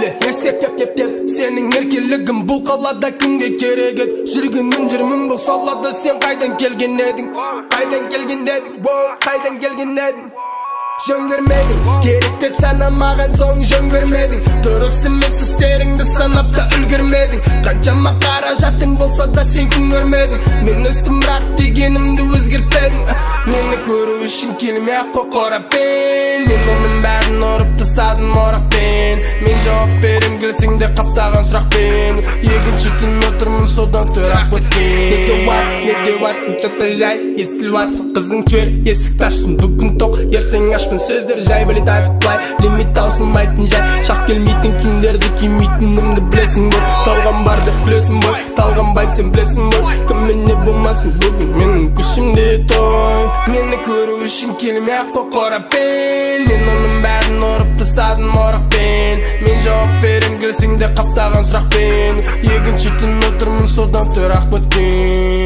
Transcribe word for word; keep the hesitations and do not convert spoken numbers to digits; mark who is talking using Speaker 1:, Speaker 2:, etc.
Speaker 1: Мейлі естеп теп теп теп сенің еркелігің бұл қалада кімге керек еді жүргенмін жүрмін бұл салада сен қайдан келген едің қайдан келген едің қайдан келген едің жөн көрмедің керек деп санамаған соң жөн көрмедің дұрыс емес істеріңді санап та үлгермедің қаншама қаражатың болса да сен күн көрмедің мен өстім бірақ дегенімді өзгертпедің мені көру үшін келмей ақ қой қораппен мен оның бәрін ұрып тастадым орақпен мен жауап берем келсең де қаптаған сұрақпен екінші түн отырмын содан тұрақ өткен неде бар неде барсың тоқта жай естіліп атсың қызың чөр есікті аштың бүгін тоқ ертең ашпын сөздер жай білет айтпай лимит таусылмайтын жай шақ келмейтін киімдерді кимейтінімді білесің бе талған бар деп күлесің бой талғанбай сен білесің бой кіммен не болмасын бүгін менің күшімде той мені көру үшін келмей ақ қой қораппен мен оның бәрін ұрып тастадым орақпен мен жауап берем келсең де қаптаған сұрақпен екінші түн отырмын содан тұрақ өткен